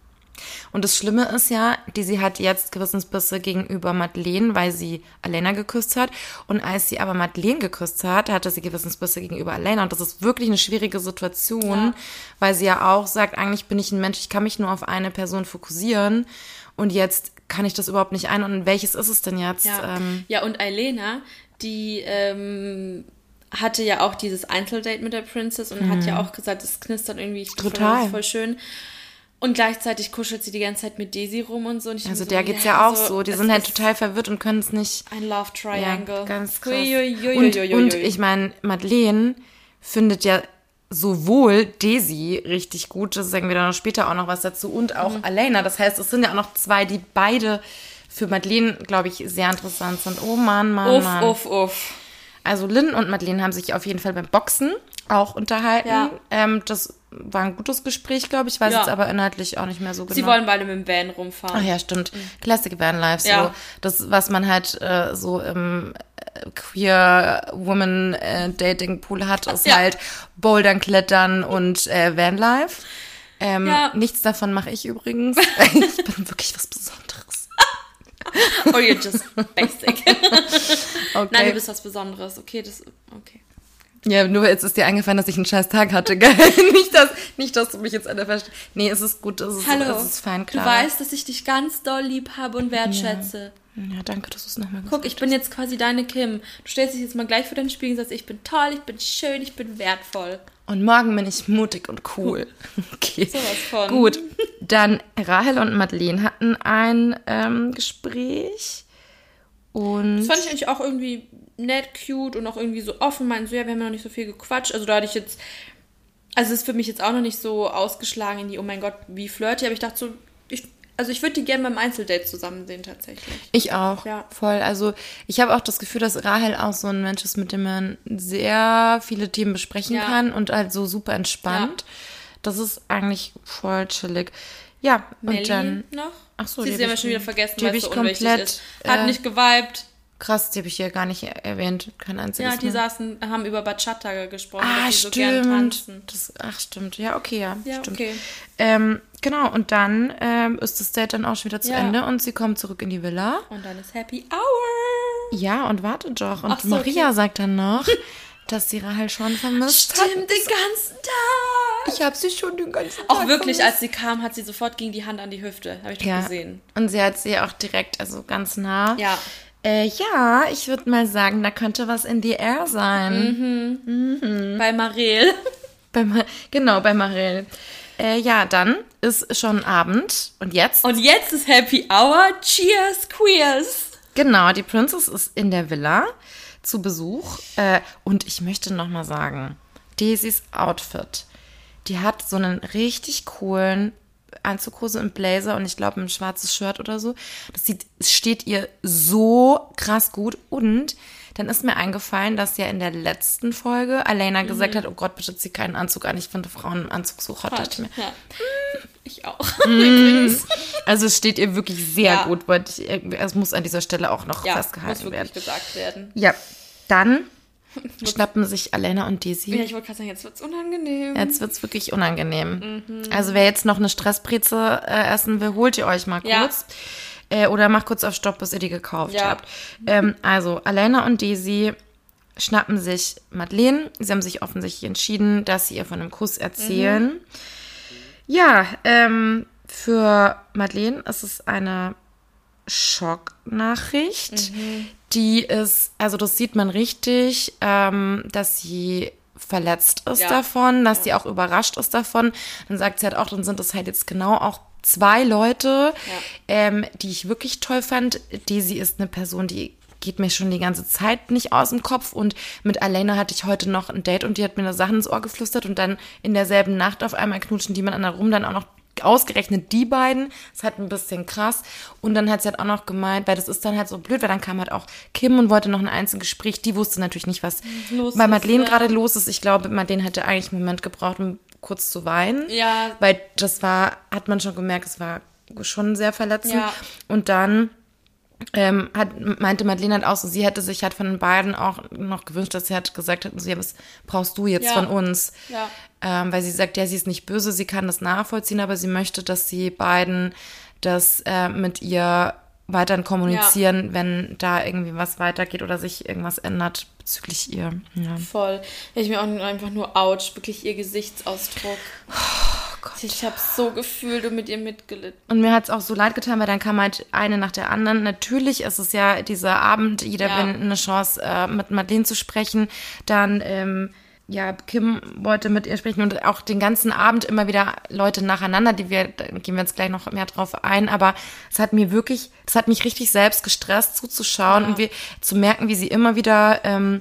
Und das Schlimme ist ja, Daisy hat jetzt Gewissensbisse gegenüber Madeleine, weil sie Elena geküsst hat. Und als sie aber Madeleine geküsst hat, hatte sie Gewissensbisse gegenüber Elena. Und das ist wirklich eine schwierige Situation, ja. weil sie ja auch sagt, eigentlich bin ich ein Mensch, ich kann mich nur auf eine Person fokussieren. Und jetzt kann ich das überhaupt nicht einordnen. Welches ist es denn jetzt? Ja, ähm, ja und Elena, die ähm, hatte ja auch dieses Einzeldate mit der Princess und mhm. hat ja auch gesagt, es knistert irgendwie, ich Total. Das voll schön. Und gleichzeitig kuschelt sie die ganze Zeit mit Daisy rum und so. Und ich also so, der geht's ja, ja auch so, so. Die sind halt total verwirrt und können es nicht... Ein Love Triangle. Ja, ganz krass. Ui, ui, ui, und, ui, ui, und ui. ich meine, Madeleine findet ja sowohl Daisy richtig gut, das sagen wir dann noch später auch noch was dazu, und auch mhm. Alena. Das heißt, es sind ja auch noch zwei, die beide für Madeleine, glaube ich, sehr interessant sind. Oh Mann, Mann, uff, Mann. Uff, uff. Also Lynn und Madeleine haben sich auf jeden Fall beim Boxen auch unterhalten. Ja. Ähm, das war ein gutes Gespräch, glaube ich. Ich weiß ja. jetzt aber inhaltlich auch nicht mehr so genau. Sie wollen beide mit dem Van rumfahren. Ach ja, stimmt. Mhm. Classic Vanlife. So. Ja. Das, was man halt äh, so im äh, Queer Woman äh, Dating Pool hat, ist ja. halt Bouldern, Klettern und äh, Vanlife. Ähm, ja. Nichts davon mache ich übrigens. Ich bin wirklich was Besonderes. Or you're just basic. Okay. Nein, du bist was Besonderes. Okay, das, okay. Ja, nur jetzt ist dir eingefallen, dass ich einen scheiß Tag hatte, gell? nicht, dass, nicht, dass du mich jetzt alle verstehst. Nee, es ist gut, es ist, Hallo, es ist fein, klar. Du weißt, dass ich dich ganz doll lieb habe und wertschätze. Ja, ja, danke, dass du es nochmal gesagt hast. Guck, ich bin jetzt quasi deine Kim. Du stellst dich jetzt mal gleich vor den Spiegel und sagst, ich bin toll, ich bin schön, ich bin wertvoll. Und morgen bin ich mutig und cool. Okay. Sowas von. Gut, dann Rahel und Madeleine hatten ein ähm, Gespräch. Und das fand ich eigentlich auch irgendwie nett, cute und auch irgendwie so offen. Meinten so, ja, wir haben ja noch nicht so viel gequatscht. Also da hatte ich jetzt, also es ist für mich jetzt auch noch nicht so ausgeschlagen in die, oh mein Gott, wie flirty. Aber ich dachte so, ich, also ich würde die gerne beim Einzeldate zusammen sehen tatsächlich. Ich auch, ja. Voll. Also ich habe auch das Gefühl, dass Rahel auch so ein Mensch ist, mit dem man sehr viele Themen besprechen ja. kann und halt so super entspannt. Ja. Das ist eigentlich voll chillig. Ja, Melli und dann noch? Ach so, die, die haben wir schon wieder vergessen, weil es so komplett, unwichtig ist. Hat äh, nicht geweibt. Krass, die habe ich hier gar nicht erwähnt. Kein einziges Ja, die mehr. saßen, haben über Bachata gesprochen, ah, dass die stimmt. so gern tanzen. Das, ach, stimmt. Ja, okay, ja. Ja, stimmt. okay. Ähm, genau, und dann ähm, ist das Date dann auch schon wieder zu ja. Ende und sie kommen zurück in die Villa. Und dann ist Happy Hour. Ja, und wartet doch. Und so, Maria okay. sagt dann noch, dass sie Rahel schon vermisst Stimmt, hat. den ganzen Tag. Ich habe sie schon den ganzen Tag Auch wirklich, vermisst. Als sie kam, hat sie sofort gegen die Hand an die Hüfte. Habe ich doch ja. gesehen. Und sie hat sie auch direkt, also ganz nah. Ja. Äh, ja, ich würde mal sagen, da könnte was in the air sein. Mhm. Mhm. Bei Marel. bei Ma- genau, bei Marel. Äh, ja, dann ist schon Abend. Und jetzt? Und jetzt ist Happy Hour. Cheers, Queers. Genau, die Princess ist in der Villa zu Besuch. Äh, und ich möchte noch mal sagen, Daisys Outfit, die hat so einen richtig coolen Anzughose im Blazer und ich glaube ein schwarzes Shirt oder so. Das sieht, es steht ihr so krass gut. Und dann ist mir eingefallen, dass ja in der letzten Folge Alena mhm. gesagt hat, oh Gott, bitte zieh keinen Anzug an. Ich finde Frauen im Anzug so hot. hot. Mir, ja. Ich auch. Mm. Also es steht ihr wirklich sehr ja. gut. Weil ich, es muss an dieser Stelle auch noch ja, festgehalten muss wirklich werden. gesagt werden. Ja, dann schnappen sich Alena und Daisy. Ja, ich wollte gerade sagen, jetzt wird's unangenehm. Jetzt wird's wirklich unangenehm. Mhm. Also wer jetzt noch eine Stressbreze äh, essen will, holt ihr euch mal kurz. Ja. Äh, oder macht kurz auf Stopp, bis ihr die gekauft ja. habt. Ähm, also Alena und Daisy schnappen sich Madeleine. Sie haben sich offensichtlich entschieden, dass sie ihr von einem Kuss erzählen. Mhm. Ja, ähm, für Madeleine ist es eine Schocknachricht. Mhm. Die ist, also das sieht man richtig, ähm, dass sie verletzt ist ja. davon, dass ja. sie auch überrascht ist davon. Dann sagt sie halt auch, dann sind es halt jetzt genau auch zwei Leute, ja. ähm, die ich wirklich toll fand. Daisy ist eine Person, die geht mir schon die ganze Zeit nicht aus dem Kopf. Und mit Alena hatte ich heute noch ein Date und die hat mir da Sachen ins Ohr geflüstert und dann in derselben Nacht auf einmal knutschen die miteinander rum, dann auch noch ausgerechnet die beiden. Das ist halt ein bisschen krass. Und dann hat sie halt auch noch gemeint, weil das ist dann halt so blöd, weil dann kam halt auch Kim und wollte noch ein Einzelgespräch. Die wusste natürlich nicht, was los bei Madeleine ist, ja. gerade los ist. Ich glaube, Madeleine hätte eigentlich einen Moment gebraucht, um kurz zu weinen. Ja. Weil das war, hat man schon gemerkt, es war schon sehr verletzend. Ja. Und dann Ähm, hat, meinte Madeleine halt auch so, sie hätte sich halt von den beiden auch noch gewünscht, dass sie halt gesagt hat, so, ja, was brauchst du jetzt ja. von uns? Ja. Ähm, weil sie sagt, ja, sie ist nicht böse, sie kann das nachvollziehen, aber sie möchte, dass die beiden das äh, mit ihr weiterhin kommunizieren, ja. wenn da irgendwie was weitergeht oder sich irgendwas ändert bezüglich ihr. Ja. Voll. Ich mir auch einfach nur ouch, wirklich ihr Gesichtsausdruck. Oh Gott. Ich habe so gefühlt und mit ihr mitgelitten. Und mir hat es auch so leid getan, weil dann kam halt eine nach der anderen. Natürlich ist es ja dieser Abend, jeder ja. will eine Chance, äh, mit Madeleine zu sprechen. Dann, ähm, ja, Kim wollte mit ihr sprechen und auch den ganzen Abend immer wieder Leute nacheinander, die wir, da gehen wir jetzt gleich noch mehr drauf ein, aber es hat mir wirklich, es hat mich richtig selbst gestresst zuzuschauen ja. und wir, zu merken, wie sie immer wieder ähm,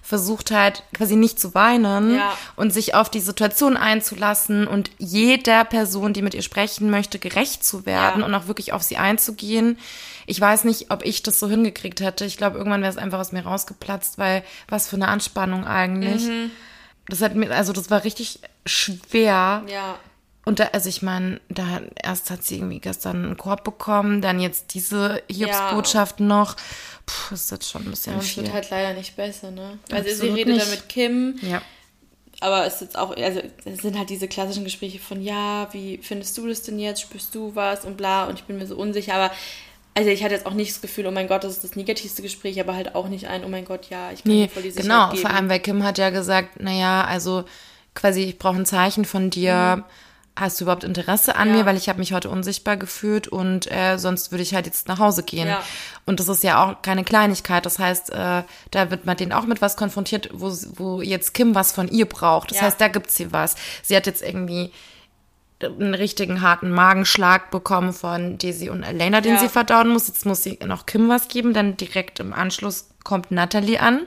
versucht halt quasi nicht zu weinen ja. und sich auf die Situation einzulassen und jeder Person, die mit ihr sprechen möchte, gerecht zu werden ja. und auch wirklich auf sie einzugehen. Ich weiß nicht, ob ich das so hingekriegt hätte. Ich glaube, irgendwann wäre es einfach aus mir rausgeplatzt, weil was für eine Anspannung eigentlich. Mhm. Das hat mir, also das war richtig schwer. Ja. Und da, also ich meine, da erst hat sie irgendwie gestern einen Korb bekommen, dann jetzt diese Hiobsbotschaft ja. noch. Puh, ist das schon ein bisschen ja, und viel. Es wird halt leider nicht besser, ne? Also Absolut sie redet nicht. da mit Kim. Ja. Aber es ist jetzt auch, also es sind halt diese klassischen Gespräche von, ja, wie findest du das denn jetzt? Spürst du was? Und bla. Und ich bin mir so unsicher. Aber also ich hatte jetzt auch nicht das Gefühl, oh mein Gott, das ist das negativste Gespräch, aber halt auch nicht ein, oh mein Gott, ja, ich kann nee, mir voll die Sicherheit genau, geben. Vor allem, weil Kim hat ja gesagt, naja, also quasi, ich brauche ein Zeichen von dir. Mhm. Hast du überhaupt Interesse an ja. mir, weil ich habe mich heute unsichtbar gefühlt und äh, sonst würde ich halt jetzt nach Hause gehen. Ja. Und das ist ja auch keine Kleinigkeit. Das heißt, äh, da wird man den auch mit was konfrontiert, wo, wo jetzt Kim was von ihr braucht. Das ja. heißt, da gibt sie was. Sie hat jetzt irgendwie einen richtigen harten Magenschlag bekommen von Daisy und Elena, den ja. sie verdauen muss. Jetzt muss sie noch Kim was geben. Dann direkt im Anschluss kommt Natalie an.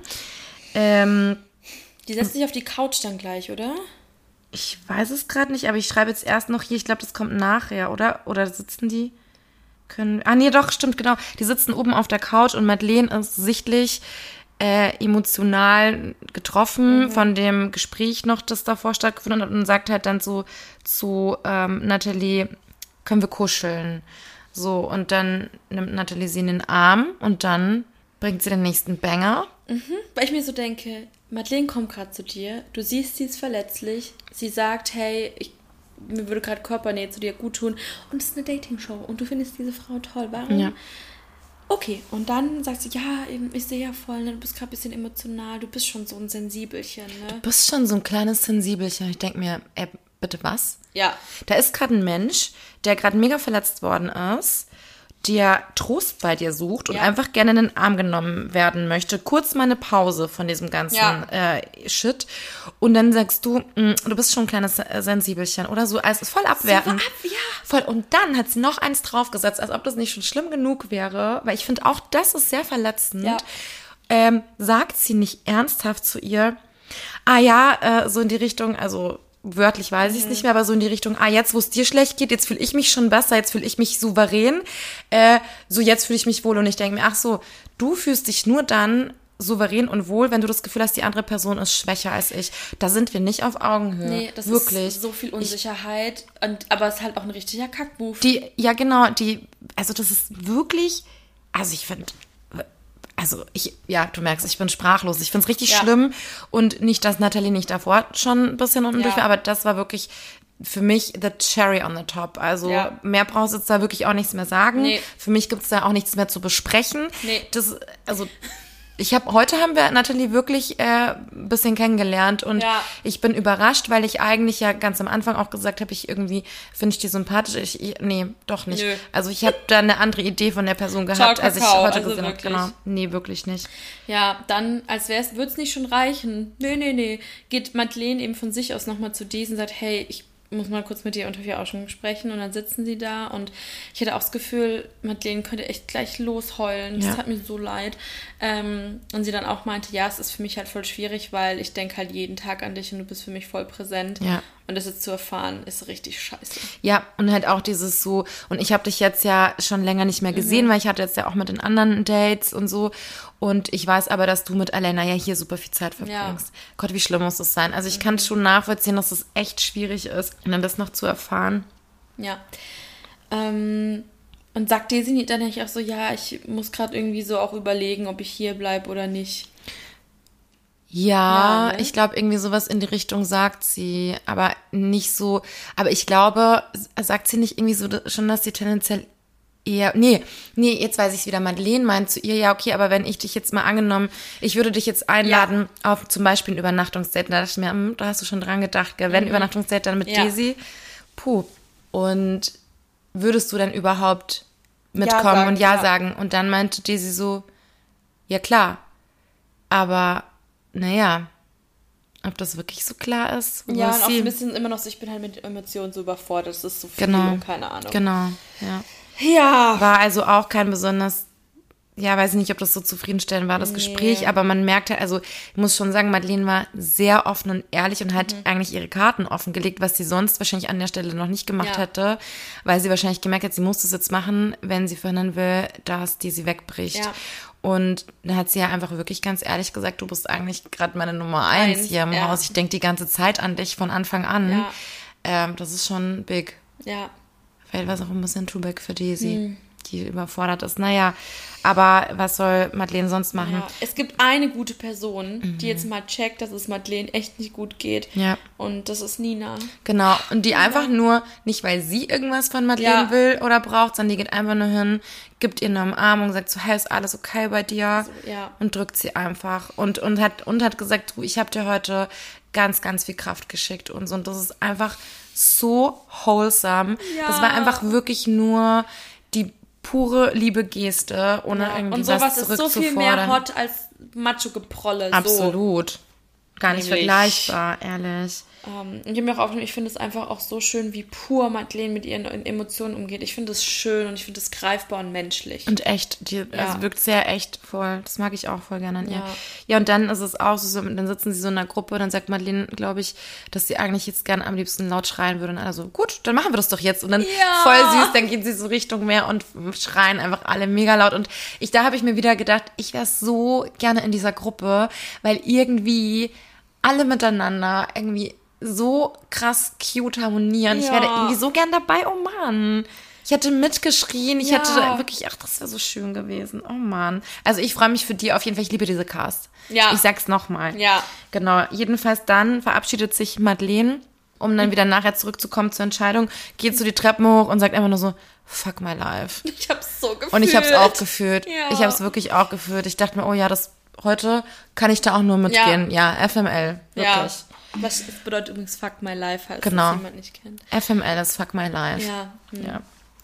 Ähm, die setzt sich auf die Couch dann gleich, oder? Ich weiß es gerade nicht, aber ich schreibe jetzt erst noch hier, ich glaube, das kommt nachher, oder? Oder sitzen die? Können. Ah, nee, doch, stimmt, genau. Die sitzen oben auf der Couch und Madeleine ist sichtlich äh, emotional getroffen mhm. von dem Gespräch noch, das davor stattgefunden hat und sagt halt dann so zu ähm, Natalie, können wir kuscheln? So, und dann nimmt Natalie sie in den Arm und dann bringt sie den nächsten Banger. Mhm, weil ich mir so denke, Madeleine kommt gerade zu dir, du siehst, sie ist verletzlich, sie sagt, hey, ich, mir würde gerade Körpernähe zu dir gut tun und es ist eine Dating-Show und du findest diese Frau toll, warum? Ja. Okay, und dann sagt sie, ja, ich sehe ja voll, ne, du bist gerade ein bisschen emotional, du bist schon so ein Sensibelchen. Ne? Du bist schon so ein kleines Sensibelchen. Ich denke mir, ey, bitte was? Ja. Da ist gerade ein Mensch, der gerade mega verletzt worden ist, der Trost bei dir sucht und ja. einfach gerne in den Arm genommen werden möchte. Kurz mal eine Pause von diesem ganzen ja. äh, Shit. Und dann sagst du, mh, du bist schon ein kleines Sensibelchen oder so. Also voll abwertend. So ab, ja. Voll. Und dann hat sie noch eins draufgesetzt, als ob das nicht schon schlimm genug wäre. Weil ich finde auch, das ist sehr verletzend. Ja. Ähm, sagt sie nicht ernsthaft zu ihr, ah ja, äh, so in die Richtung, also wörtlich weiß ich es mhm. nicht mehr, aber so in die Richtung, ah, jetzt, wo es dir schlecht geht, jetzt fühle ich mich schon besser, jetzt fühle ich mich souverän, äh, so jetzt fühle ich mich wohl und ich denke mir, ach so, du fühlst dich nur dann souverän und wohl, wenn du das Gefühl hast, die andere Person ist schwächer als ich. Da sind wir nicht auf Augenhöhe. Nee, das wirklich. ist so viel Unsicherheit, ich, und, aber es ist halt auch ein richtiger Kackmove. Die, ja genau, die, also das ist wirklich, also ich finde, Also ich, ja, du merkst, ich bin sprachlos. Ich finde es richtig ja. schlimm und nicht, dass Natalie nicht davor schon ein bisschen unten ja. durch war, aber das war wirklich für mich the cherry on the top. Also ja. mehr brauchst du jetzt da wirklich auch nichts mehr sagen. Nee. Für mich gibt es da auch nichts mehr zu besprechen. Nee. Das, also ich habe heute haben wir Natalie wirklich äh, ein bisschen kennengelernt und ja. ich bin überrascht, weil ich eigentlich ja ganz am Anfang auch gesagt habe, ich irgendwie finde ich die sympathisch. Ich, ich, nee, doch nicht. Nö. Also ich habe da eine andere Idee von der Person gehabt, Ciao, als ich heute also gesehen habe. Genau. Nee, wirklich nicht. Ja, dann, als wäre es, würde es nicht schon reichen. Nee, nee, nee. Geht Madeleine eben von sich aus nochmal zu Daisy und sagt, hey, ich muss mal kurz mit dir unter vier Augen sprechen. Und dann sitzen sie da und ich hatte auch das Gefühl, Madeleine könnte echt gleich losheulen. Das ja. tat mir so leid. Ähm, und sie dann auch meinte, ja, es ist für mich halt voll schwierig, weil ich denke halt jeden Tag an dich und du bist für mich voll präsent. Ja. Und das jetzt zu erfahren, ist richtig scheiße. Ja, und halt auch dieses so, und ich habe dich jetzt ja schon länger nicht mehr gesehen, mhm. weil ich hatte jetzt ja auch mit den anderen Dates und so. Und ich weiß aber, dass du mit Elena ja hier super viel Zeit verbringst. Ja. Gott, wie schlimm muss das sein? Also ich mhm. kann schon nachvollziehen, dass es echt schwierig ist, und dann das noch zu erfahren. Ja. Ähm, und sagt Daisy dann nicht auch so, ja, ich muss gerade irgendwie so auch überlegen, ob ich hier bleibe oder nicht. Ja, ja ne? Ich glaube, irgendwie sowas in die Richtung sagt sie, aber nicht so, aber ich glaube, sagt sie nicht irgendwie so schon, dass sie tendenziell eher, nee, nee, jetzt weiß ich es wieder, Madeleine meint zu ihr, ja, okay, aber wenn ich dich jetzt mal angenommen, ich würde dich jetzt einladen ja. auf zum Beispiel ein Übernachtungsdate, da dachte ich mir, hm, da hast du schon dran gedacht, gell? Wenn mhm. Übernachtungsdate, dann mit ja. Daisy, puh, und würdest du dann überhaupt mitkommen ja sagen, und ja, ja sagen? Und dann meinte Daisy so, ja klar, aber naja, ob das wirklich so klar ist? Ja, und auch so ein bisschen immer noch so, ich bin halt mit Emotionen so überfordert, das ist so viel genau, und keine Ahnung. Genau, ja. Ja. War also auch kein besonders, ja, weiß ich nicht, ob das so zufriedenstellend war, das nee. Gespräch, aber man merkte, also ich muss schon sagen, Madeleine war sehr offen und ehrlich und hat mhm. eigentlich ihre Karten offengelegt, was sie sonst wahrscheinlich an der Stelle noch nicht gemacht ja. hätte, weil sie wahrscheinlich gemerkt hat, sie muss das jetzt machen, wenn sie verhindern will, dass die sie wegbricht. Ja. Und dann hat sie ja einfach wirklich ganz ehrlich gesagt, du bist eigentlich gerade meine Nummer eins, eins hier im ja. Haus. Ich denke die ganze Zeit an dich von Anfang an. Ja. Ähm, das ist schon big. Ja. Vielleicht war es auch ein bisschen too big für Daisy. Mhm. Die überfordert ist. Naja, aber was soll Madeleine sonst machen? Ja, es gibt eine gute Person, mhm. die jetzt mal checkt, dass es Madeleine echt nicht gut geht. Ja. Und das ist Nina. Genau. Und die Nina. einfach nur, nicht weil sie irgendwas von Madeleine ja. will oder braucht, sondern die geht einfach nur hin, gibt ihr eine Umarmung, sagt so, hey, ist alles okay bei dir? Also, ja. Und drückt sie einfach. Und, und, hat, und hat gesagt, du, ich habe dir heute ganz, ganz viel Kraft geschickt und so. Und das ist einfach so wholesome. Ja. Das war einfach wirklich nur die pure liebe Geste, ohne ja, irgendwie was zurückzufordern. Und sowas ist so viel mehr hot als Macho-Geprolle. Absolut. So. Gar nicht Nämlich. vergleichbar, ehrlich. Um, ich habe mir auch aufgenommen, ich finde es einfach auch so schön, wie pur Madeleine mit ihren Emotionen umgeht. Ich finde es schön und ich finde es greifbar und menschlich. Und echt, die ja. also wirkt sehr echt voll. Das mag ich auch voll gerne an ihr. Ja, ja und dann ist es auch so, dann sitzen sie so in einer Gruppe, dann sagt Madeleine, glaube ich, dass sie eigentlich jetzt gerne am liebsten laut schreien würde. Und alle so, gut, dann machen wir das doch jetzt. Und dann ja. voll süß, dann gehen sie so Richtung Meer und schreien einfach alle mega laut. Und ich, da habe ich mir wieder gedacht, ich wäre so gerne in dieser Gruppe, weil irgendwie alle miteinander irgendwie so krass cute harmonieren. Ja. Ich wäre irgendwie so gern dabei. Oh Mann. Ich hätte mitgeschrien. Ich ja. hätte wirklich, ach, das wäre so schön gewesen. Oh Mann. Also ich freue mich für die auf jeden Fall. Ich liebe diese Cast. Ja. Ich sag's nochmal. Ja. Genau. Jedenfalls dann verabschiedet sich Madeleine, um dann wieder nachher zurückzukommen zur Entscheidung, geht so die Treppen hoch und sagt einfach nur so, fuck my life. Ich hab's so gefühlt. Und ich hab's auch gefühlt. Ja. Ich hab's wirklich auch gefühlt. Ich dachte mir, oh ja, das heute kann ich da auch nur mitgehen. Ja, ja F M L. Wirklich. Ja. Was bedeutet übrigens Fuck My Life, falls genau. das jemand nicht kennt. F M L ist Fuck My Life. Ja. Hm. Ja,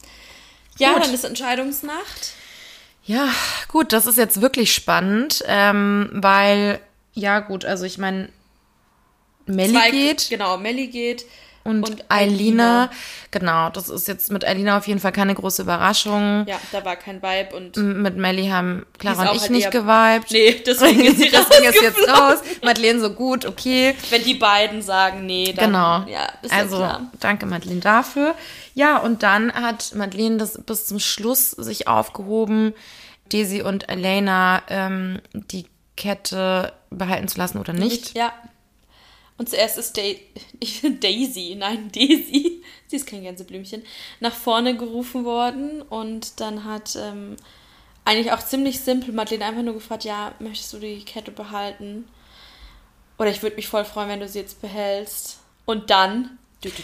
ja dann ist Entscheidungsnacht. Ja, gut, das ist jetzt wirklich spannend, ähm, weil, ja gut, also ich meine, Melli Zwei, geht. Genau, Melli geht. Und, und Eilina, genau, das ist jetzt mit Eilina auf jeden Fall keine große Überraschung. Ja, da war kein Vibe und... Mit Melli haben Clara und ich halt nicht geweibt. Nee, deswegen ist sie deswegen ist jetzt raus. Madeleine so gut, okay. Wenn die beiden sagen, nee, dann... Genau, ja, ist also ja klar. Danke Madeleine dafür. Ja, und dann hat Madeleine das bis zum Schluss sich aufgehoben, Daisy und Elena ähm, die Kette behalten zu lassen oder nicht. Ja. Und zuerst ist da- Daisy, nein, Daisy, sie ist kein Gänseblümchen, nach vorne gerufen worden. Und dann hat ähm, eigentlich auch ziemlich simpel Madeleine einfach nur gefragt, ja, möchtest du die Kette behalten? Oder ich würde mich voll freuen, wenn du sie jetzt behältst. Und dann...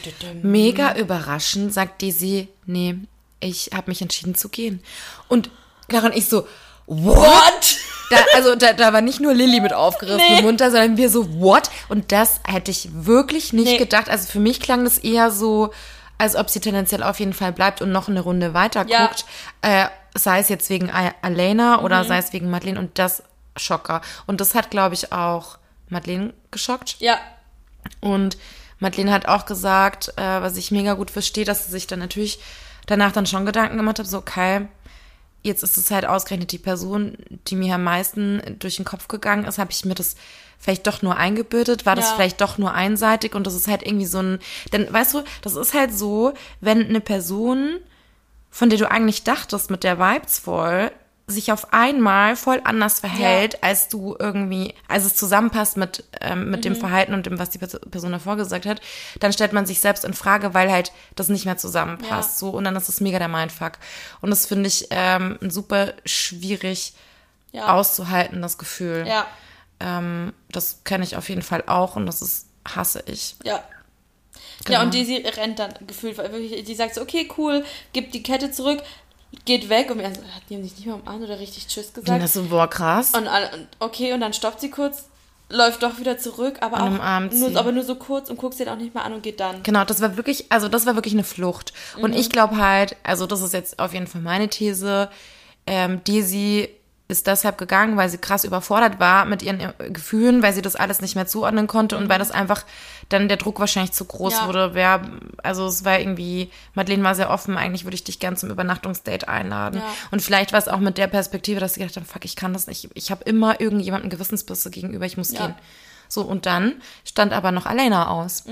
Mega überraschend sagt Daisy, nee, ich habe mich entschieden zu gehen. Und Clara und ich so, what? what? Da, also da, da war nicht nur Lilly mit aufgerissenem nee. Mund da, sondern wir so, what? Und das hätte ich wirklich nicht nee. gedacht. Also für mich klang das eher so, als ob sie tendenziell auf jeden Fall bleibt und noch eine Runde weiter ja. guckt. Äh, sei es jetzt wegen Elena mhm. oder sei es wegen Madeleine. Und das Schocker. Und das hat, glaube ich, auch Madeleine geschockt. Ja. Und Madeleine hat auch gesagt, äh, was ich mega gut verstehe, dass sie sich dann natürlich danach dann schon Gedanken gemacht hat, so, okay, jetzt ist es halt ausgerechnet die Person, die mir am meisten durch den Kopf gegangen ist, habe ich mir das vielleicht doch nur eingebildet, war das ja. vielleicht doch nur einseitig und das ist halt irgendwie so ein, denn weißt du, das ist halt so, wenn eine Person, von der du eigentlich dachtest, mit der vibes voll, sich auf einmal voll anders verhält, ja. als du irgendwie, als es zusammenpasst mit, ähm, mit mhm. dem Verhalten und dem, was die Person davor gesagt hat, dann stellt man sich selbst in Frage, weil halt das nicht mehr zusammenpasst. Ja. So, und dann ist es mega der Mindfuck. Und das finde ich ähm, super schwierig ja. auszuhalten, das Gefühl. Ja. Ähm, das kenne ich auf jeden Fall auch und das ist, hasse ich. Ja. Genau. Ja, und die sie rennt dann gefühlt, die sagt so, okay, cool, gib die Kette zurück, geht weg und wir also, die haben sich nicht mal umarmt oder richtig Tschüss gesagt. Das ist so, boah, krass. Und, und okay, und dann stoppt sie kurz, läuft doch wieder zurück, aber und auch nur, aber nur so kurz und guckt sie dann auch nicht mehr an und geht dann. Genau, das war wirklich, also das war wirklich eine Flucht. Und mhm. ich glaube halt, also das ist jetzt auf jeden Fall meine These, ähm, Daisy ist deshalb gegangen, weil sie krass überfordert war mit ihren Gefühlen, weil sie das alles nicht mehr zuordnen konnte und weil das einfach dann der Druck wahrscheinlich zu groß Ja. wurde. Wer, also es war irgendwie, Madeleine war sehr offen, eigentlich würde ich dich gern zum Übernachtungsdate einladen. Ja. Und vielleicht war es auch mit der Perspektive, dass sie gedacht haben, fuck, ich kann das nicht. Ich habe immer irgendjemandem Gewissensbisse gegenüber, ich muss Ja. gehen. So, und dann stand aber noch Alena aus.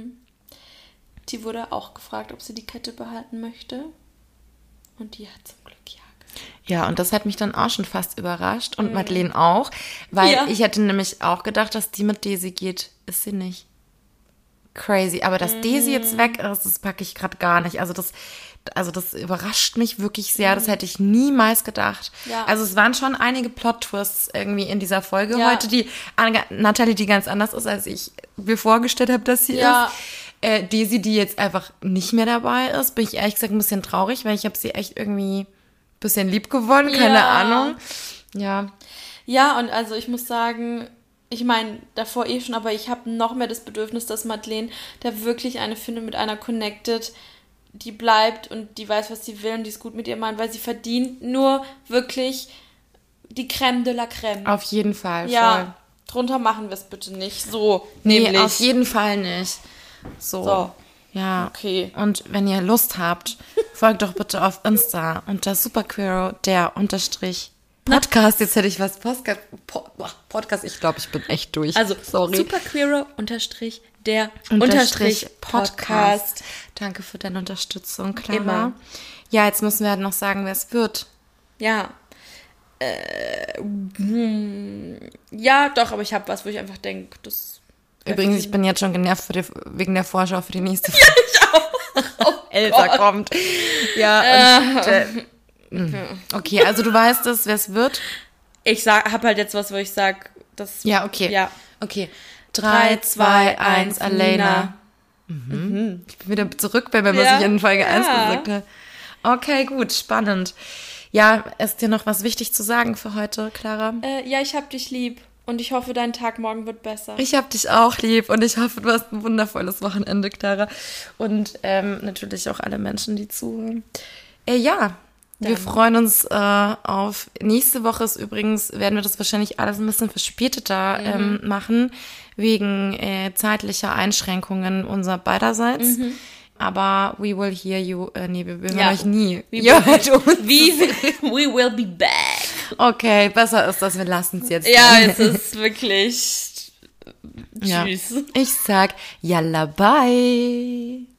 Die wurde auch gefragt, ob sie die Kette behalten möchte. Und die hat zum Glück ja gesagt. Ja, und das hat mich dann auch schon fast überrascht. Und Madeleine auch. Weil Ja. ich hätte nämlich auch gedacht, dass die mit Daisy geht. Ist sie nicht. Crazy. Aber dass Daisy jetzt weg ist, das packe ich gerade gar nicht. Also das, also das überrascht mich wirklich sehr. Das hätte ich niemals gedacht. Ja. Also es waren schon einige Plot-Twists irgendwie in dieser Folge Ja. heute, die Natalie, die ganz anders ist, als ich mir vorgestellt habe, dass sie Ja. ist. Äh, Daisy, die jetzt einfach nicht mehr dabei ist, bin ich ehrlich gesagt ein bisschen traurig, weil ich habe sie echt irgendwie ein bisschen lieb gewonnen, keine Ja. Ahnung. Ja, Ja, und also ich muss sagen, ich meine, davor eh schon, aber ich habe noch mehr das Bedürfnis, dass Madeleine da wirklich eine findet, mit einer connected, die bleibt und die weiß, was sie will und die ist gut mit ihr meint, weil sie verdient nur wirklich die Crème de la Crème. auf jeden Fall. Ja, Voll. drunter machen wir es bitte nicht. So, Nee, nämlich. auf jeden Fall nicht. So. So. Ja. Okay. Und wenn ihr Lust habt, folgt doch bitte auf Insta unter Superqueero, der Unterstrich Podcast. Jetzt hätte ich was Podcast. Po, Podcast, ich glaube, ich bin echt durch. Also, sorry. Superqueero unterstrich der Unterstrich unterstrich Podcast. Podcast. Danke für deine Unterstützung, Clara. Immer. Ja, jetzt müssen wir halt noch sagen, wer es wird. Ja. Äh, hm, ja, doch, aber ich habe was, wo ich einfach denke, das. Übrigens, ich bin jetzt schon genervt für die, wegen der Vorschau für die nächste Folge. Ja, ich auch. Oh, Elsa Gott. kommt. Ja, und, äh, okay, also du weißt es, wer es wird? Ich sag, hab halt jetzt was, wo ich sag, das. Ja, okay. Ja. Okay. Drei, zwei, eins, Alena. Mhm. Ich bin wieder zurück bei mir, was Ja. ich in Folge eins Ja. gesagt habe. Okay, gut, spannend. Ja, ist dir noch was wichtig zu sagen für heute, Clara? Äh, ja, ich hab dich lieb. Und ich hoffe, dein Tag morgen wird besser. Ich hab dich auch lieb und ich hoffe, du hast ein wundervolles Wochenende, Clara. Und ähm, natürlich auch alle Menschen, die zuhören. Äh, ja, wir freuen uns äh, auf nächste Woche. Ist übrigens, werden wir das wahrscheinlich alles ein bisschen verspäteter ähm, machen, wegen äh, zeitlicher Einschränkungen unser beiderseits. Aber we will hear you. Äh, nee, wir hören Ja. euch nie. We Ihr will- hört uns. Wie, we will be back. Okay, besser ist das, wir lassen es jetzt. Ja, es ist wirklich. Ja. Tschüss. Ich sag, yalla, bye.